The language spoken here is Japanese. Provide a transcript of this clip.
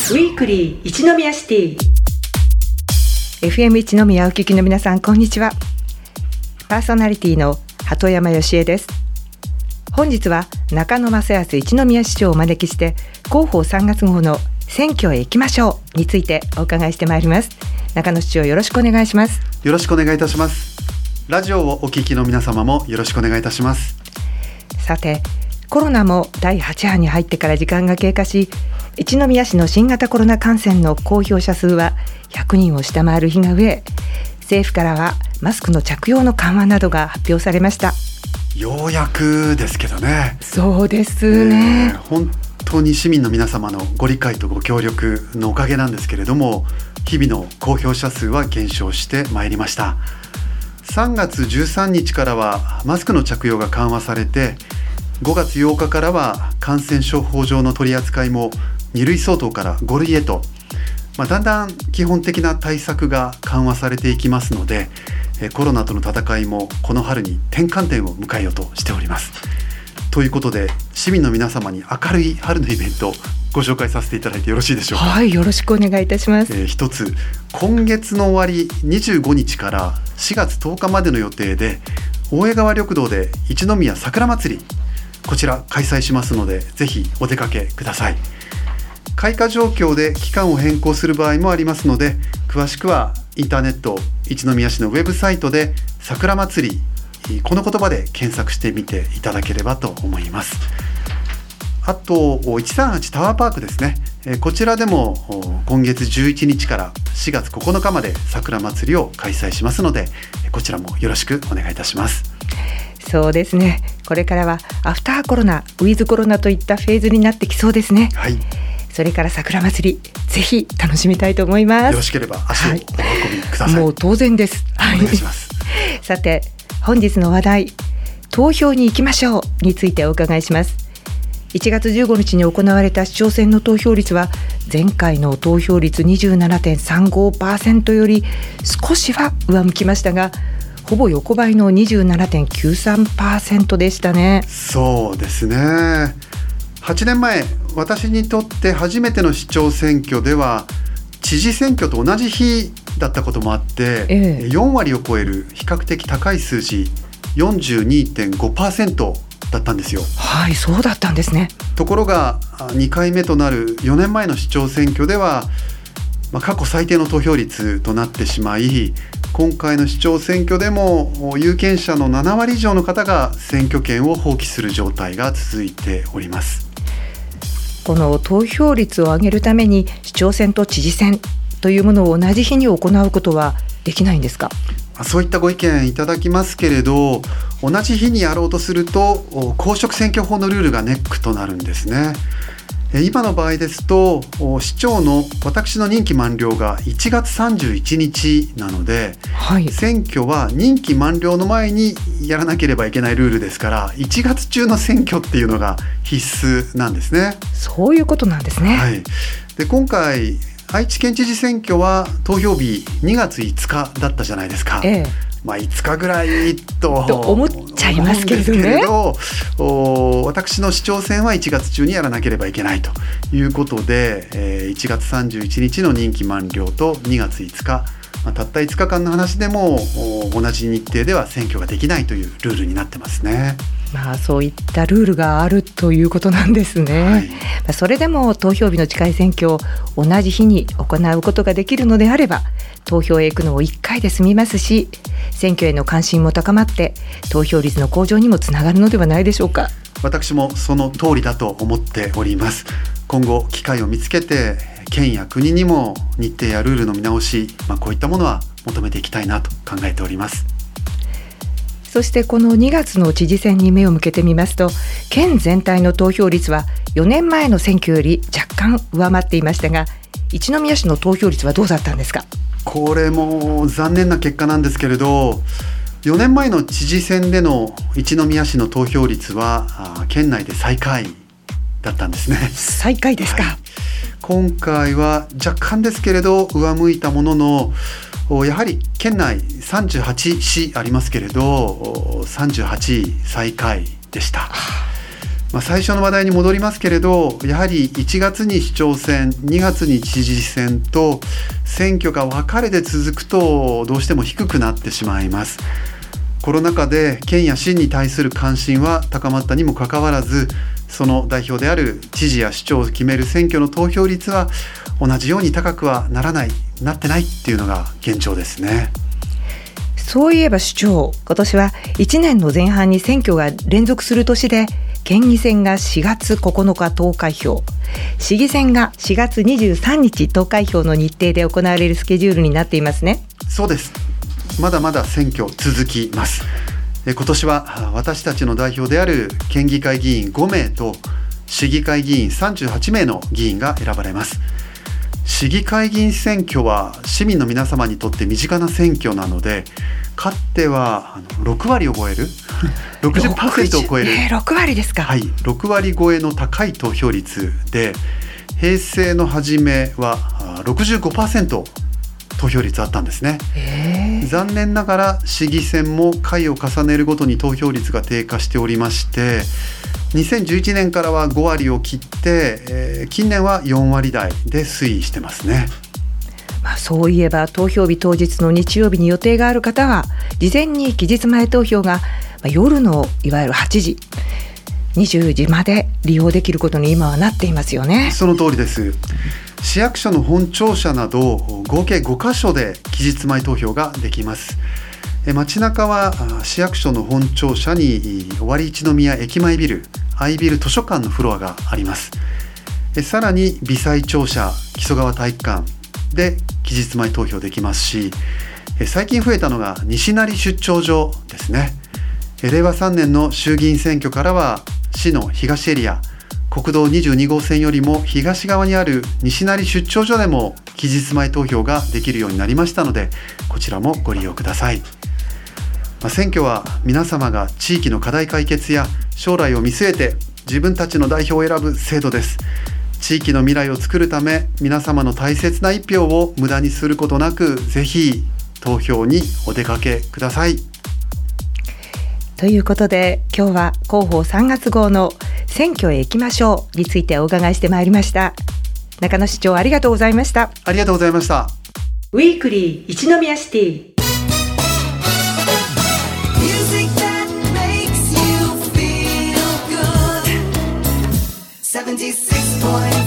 ウィークリー一宮シティ FM 一宮お聞きの皆さん、こんにちは。パーソナリティの鳩山義恵です。本日は中野正康一宮市長をお招きして、広報3月号の選挙へ行きましょうについてお伺いしてまいります。中野市長、よろしくお願いします。 よろしくお願いいたします。ラジオをお聞きの皆様もよろしくお願いいたします。 さて、コロナも第8波に入ってから時間が経過し、一宮市の新型コロナ感染の公表者数は100人を下回る日が増え、政府からはマスクの着用の緩和などが発表されました。 ようやくですけどね。 そうですね、 本当に市民の皆様のご理解とご協力のおかげなんですけれども、日々の公表者数は減少してまいりました。3月13日からはマスクの着用が緩和されて、5月8日からは感染症法上の取り扱いも2類相当から5類へと、だんだん基本的な対策が緩和されていきますので、コロナとの戦いもこの春に転換点を迎えようとしております。ということで、市民の皆様に明るい春のイベントをご紹介させていただいてよろしいでしょうか。 はい、よろしくお願いいたします。 一つ、今月の終わり25日から4月10日までの予定で、大江川緑道で一宮桜祭り、こちら開催しますので、ぜひお出かけください。開花状況で期間を変更する場合もありますので、詳しくはインターネット一宮市のウェブサイトで桜祭り、この言葉で検索してみていただければと思います。あと138タワーパークですね、こちらでも今月11日から4月9日まで桜祭りを開催しますので、こちらもよろしくお願いいたします。 そうですね、これからはアフターコロナ、ウィズコロナといったフェーズになってきそうですね。 はい、 それから桜祭り、ぜひ楽しみたいと思います。 よろしければ足をお運びください。 もう当然です。 お願いします。 さて、本日の話題、投票に行きましょうについてお伺いします。1月15日に行われた市長選の投票率は、前回の投票率 27.35% より少しは上向きましたが、ほぼ横ばいの 27.93% でしたね。 そうですね。8年前、私にとって初めての市長選挙では、知事選挙と同じ日だったこともあって、4割を超える比較的高い数字 42.5% だったんですよ。 はい、そうだったんですね。 ところが2回目となる4年前の市長選挙では、過去最低の投票率となってしまい、今回の市長選挙でも有権者の7割以上の方が選挙権を放棄する状態が続いております。 この投票率を上げるために市長選と知事選というものを同じ日に行うことはできないんですか？ そういったご意見いただきますけれど、同じ日にやろうとすると公職選挙法のルールがネックとなるんですね。今の場合ですと、市長の私の任期満了が1月31日なので、 はい、 選挙は任期満了の前にやらなければいけないルールですから、1月中の選挙っていうのが必須なんですね。 そういうことなんですね。 はい、で今回愛知県知事選挙は投票日2月5日だったじゃないですか。5日ぐらいと思っちゃいますけれどね。 私の市長選は1月中にやらなければいけないということで、1月31日の任期満了と2月5日、たった5日間の話でも同じ日程では選挙ができないというルールになってますね。 そういったルールがあるということなんですね。はい、それでも投票日の近い選挙を同じ日に行うことができるのであれば、投票へ行くのを1回で済みますし、選挙への関心も高まって投票率の向上にもつながるのではないでしょうか。 私もその通りだと思っております。今後機会を見つけて、県や国にも日程やルールの見直し、こういったものは求めていきたいなと考えております。 そしてこの2月の知事選に目を向けてみますと、県全体の投票率は4年前の選挙より若干上回っていましたが、一宮市の投票率はどうだったんですか？ これも残念な結果なんですけれど、4年前の知事選での一宮市の投票率は県内で最下位だったんですね。 最下位ですか？ 今回は若干ですけれど上向いたものの、やはり県内38市ありますけれど38位最下位でした。 最初の話題に戻りますけれど、やはり1月に市長選、2月に知事選と選挙が分かれて続くとどうしても低くなってしまいます。コロナ禍で県や市に対する関心は高まったにもかかわらず、その代表である知事や市長を決める選挙の投票率は同じように高くはなってないっていうのが現状ですね。 そういえば市長、今年は1年の前半に選挙が連続する年で、県議選が4月9日投開票、市議選が4月23日投開票の日程で行われるスケジュールになっていますね。 そうです。まだまだ選挙続きます。今年は私たちの代表である県議会議員5名と市議会議員38名の議員が選ばれます。市議会議員選挙は市民の皆様にとって身近な選挙なので、勝っては6割を超える60% を超える、 6割ですか。 はい、6割超えの高い投票率で、平成の初めは65% 投票率あったんですね。残念ながら市議選も回を重ねるごとに投票率が低下しておりまして、2011年からは5割を切って、近年は4割台で推移してますね。 そういえば投票日当日の日曜日に予定がある方は、事前に期日前投票が夜のいわゆる8時20時まで利用できることに今はなっていますよね。 その通りです。市役所の本庁舎など合計5カ所で期日前投票ができます。街中は市役所の本庁舎に尾張一宮駅前ビル、Iビル図書館のフロアがあります。さらに微細庁舎、木曽川体育館で期日前投票できますし、最近増えたのが西成出張所ですね。令和3年の衆議院選挙からは市の東エリア、国道22号線よりも東側にある西成出張所でも期日前投票ができるようになりましたので、こちらもご利用ください。選挙は皆様が地域の課題解決や将来を見据えて自分たちの代表を選ぶ制度です。地域の未来を作るため、皆様の大切な一票を無駄にすることなく、ぜひ投票にお出かけください。 ということで、今日は広報3月号の選挙へ行きましょうについてお伺いしてまいりました。中野市長、ありがとうございました。 ありがとうございました。 ウィークリー一宮シティ。 76.9